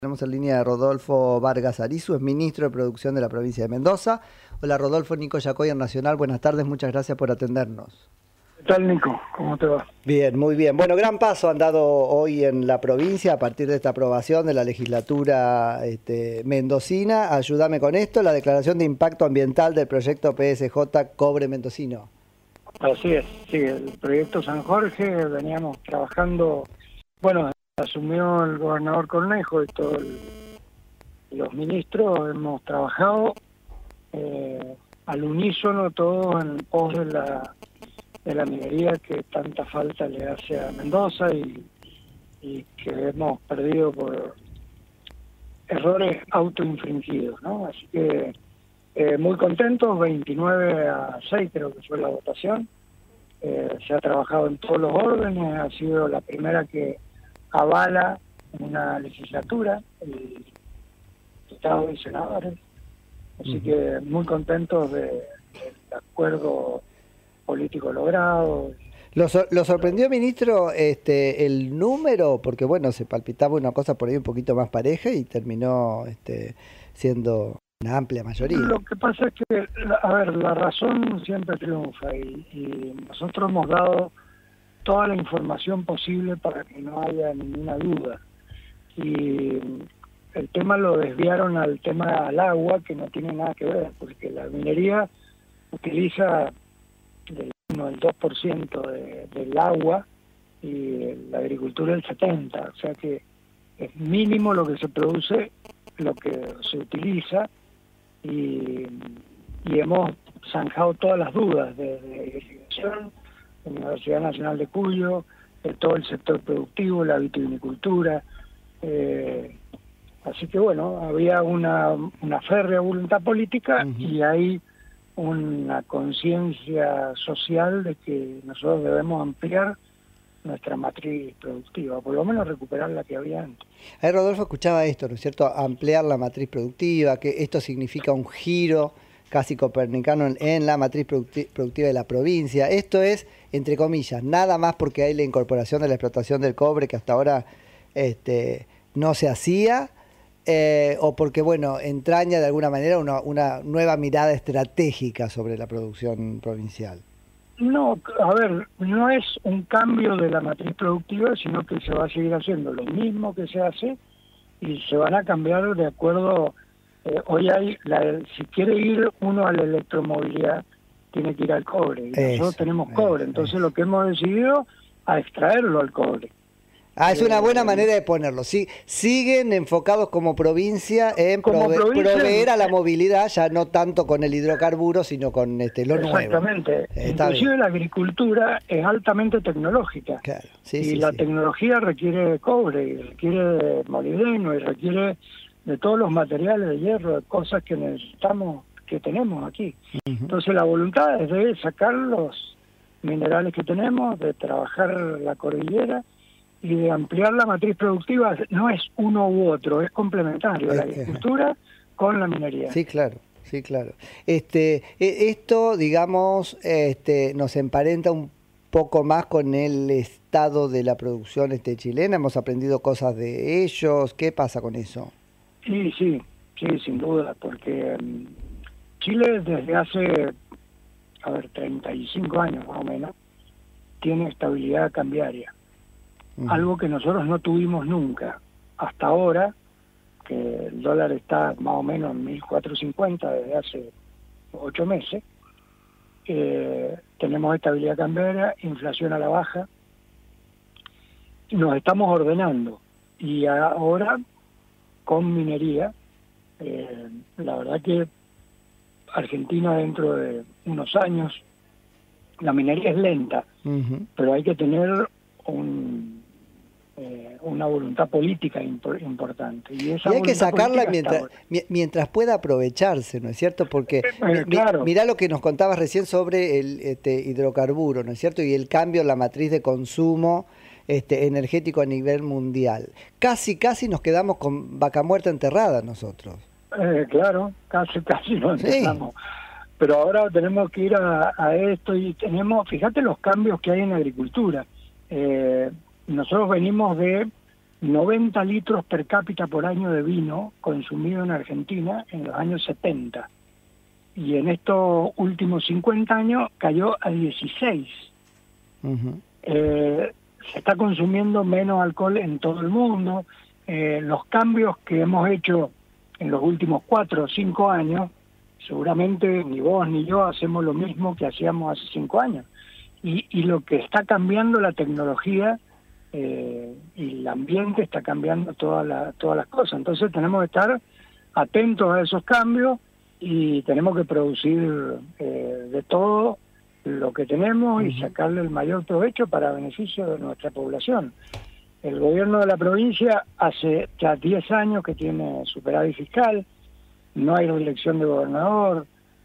Tenemos en línea a Rodolfo Vargas Arizu, es ministro de Producción de la provincia de Mendoza. Hola Rodolfo, Nico Yacoy en Nacional, buenas tardes, muchas gracias por atendernos. ¿Qué tal, Nico? ¿Cómo te va? Bien, muy bien. Bueno, gran paso han dado hoy en la provincia a partir de esta aprobación de la legislatura mendocina. Ayúdame con esto, la declaración de impacto ambiental del proyecto PSJ Cobre Mendocino. Así es, sí, el proyecto San Jorge veníamos trabajando, bueno, asumió el gobernador Cornejo y todos los ministros, hemos trabajado al unísono todos en pos de la minería que tanta falta le hace a Mendoza y que hemos perdido por errores autoinfringidos, ¿no? Así que muy contentos, 29-6 creo que fue la votación. Se ha trabajado en todos los órdenes, ha sido la primera que avala una legislatura, el Estado y senadores. Así que muy contentos del acuerdo político logrado. ¿Lo sorprendió, ministro, el número? Porque, bueno, se palpitaba una cosa por ahí un poquito más pareja y terminó siendo una amplia mayoría. Lo que pasa es que, la razón siempre triunfa y nosotros hemos dado toda la información posible para que no haya ninguna duda. Y el tema lo desviaron al tema del agua, que no tiene nada que ver, porque la minería utiliza del 1 al 2% del agua y la agricultura el 70%, o sea que es mínimo lo que se produce, lo que se utiliza, y hemos zanjado todas las dudas de irrigación, la Universidad Nacional de Cuyo, de todo el sector productivo, la vitivinicultura. Así que bueno, había una férrea voluntad política y hay una conciencia social de que nosotros debemos ampliar nuestra matriz productiva, por lo menos recuperar la que había antes. Ahí Rodolfo escuchaba esto, ¿no es cierto? Ampliar la matriz productiva, que esto significa un giro casi copernicano en la matriz productiva de la provincia. Esto es, entre comillas, nada más porque hay la incorporación de la explotación del cobre que hasta ahora no se hacía, o porque, bueno, entraña de alguna manera una nueva mirada estratégica sobre la producción provincial. No, no es un cambio de la matriz productiva, sino que se va a seguir haciendo lo mismo que se hace y se van a cambiar de acuerdo. Hoy si quiere ir uno a la electromovilidad, tiene que ir al cobre. Y nosotros tenemos cobre, entonces lo que hemos decidido a extraerlo al cobre. Es una buena manera de ponerlo. Sí, siguen enfocados como provincia en proveer a la movilidad, ya no tanto con el hidrocarburo, sino con lo nuevo. Exactamente. Inclusive la agricultura es altamente tecnológica. Claro. La tecnología requiere cobre, y requiere de molibdeno, y requiere de todos los materiales de hierro, de cosas que necesitamos, que tenemos aquí. Entonces la voluntad es de sacar los minerales que tenemos, de trabajar la cordillera y de ampliar la matriz productiva. No es uno u otro, es complementario, la agricultura con la minería. Sí, claro. Sí, claro. Esto, digamos, nos emparenta un poco más con el estado de la producción chilena. Hemos aprendido cosas de ellos. ¿Qué pasa con eso? Sí, sin duda, porque Chile desde hace 35 años más o menos tiene estabilidad cambiaria, algo que nosotros no tuvimos nunca hasta ahora, que el dólar está más o menos en 1.450 desde hace 8 meses. Tenemos estabilidad cambiaria, inflación a la baja, nos estamos ordenando, y ahora con minería, la verdad que Argentina dentro de unos años, la minería es lenta, pero hay que tener una voluntad política importante. Y hay que sacarla mientras pueda aprovecharse, ¿no es cierto? Porque claro, mirá lo que nos contabas recién sobre el hidrocarburo, ¿no es cierto? Y el cambio en la matriz de consumo energético a nivel mundial. Casi nos quedamos con vaca muerta enterrada nosotros. Claro, casi nos enterramos. Pero ahora tenemos que ir a esto y fíjate los cambios que hay en la agricultura. Nosotros venimos de 90 litros per cápita por año de vino consumido en Argentina en los años 70. Y en estos últimos 50 años cayó a 16. Se está consumiendo menos alcohol en todo el mundo. Los cambios que hemos hecho en los últimos 4 o 5 años, seguramente ni vos ni yo hacemos lo mismo que hacíamos hace 5 años. Y lo que está cambiando la tecnología y el ambiente está cambiando todas las cosas. Entonces tenemos que estar atentos a esos cambios y tenemos que producir de todo lo que tenemos y sacarle el mayor provecho para beneficio de nuestra población. El gobierno de la provincia hace ya 10 años que tiene superávit fiscal, no hay reelección de gobernador,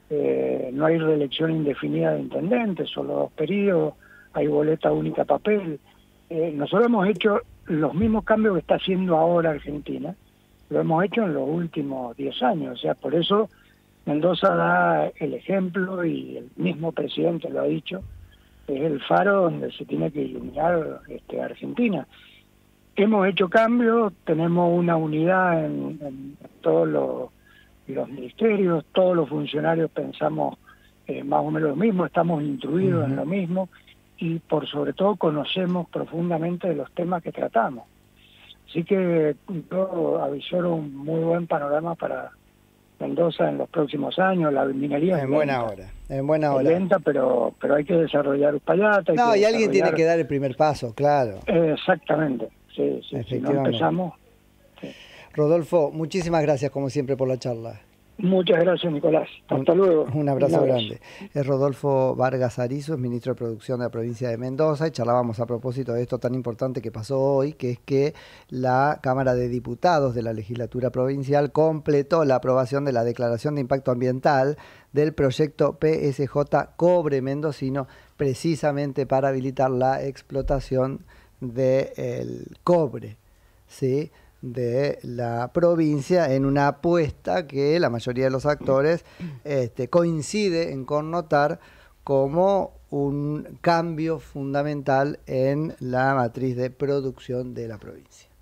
no hay reelección indefinida de intendente, solo 2 periodos, hay boleta única papel. Nosotros hemos hecho los mismos cambios que está haciendo ahora Argentina, lo hemos hecho en los últimos 10 años, o sea, por eso Mendoza da el ejemplo y el mismo presidente lo ha dicho, es el faro donde se tiene que iluminar Argentina. Hemos hecho cambios, tenemos una unidad en todos los ministerios, todos los funcionarios pensamos más o menos lo mismo, estamos instruidos en lo mismo y por sobre todo conocemos profundamente de los temas que tratamos. Así que yo avisoro un muy buen panorama para Mendoza en los próximos años. La minería en buena hora, en buena hora. Es lenta, pero hay que desarrollar Uspallata. No, y alguien tiene que dar el primer paso, claro. Exactamente, sí, si no empezamos. Sí. Rodolfo, muchísimas gracias como siempre por la charla. Muchas gracias, Nicolás. Hasta luego. Un abrazo grande. Es Rodolfo Vargas Arizo, es ministro de Producción de la provincia de Mendoza, y charlábamos a propósito de esto tan importante que pasó hoy, que es que la Cámara de Diputados de la legislatura provincial completó la aprobación de la declaración de impacto ambiental del proyecto PSJ Cobre Mendocino, precisamente para habilitar la explotación del cobre, ¿sí?, de la provincia, en una apuesta que la mayoría de los actores coincide en connotar como un cambio fundamental en la matriz de producción de la provincia.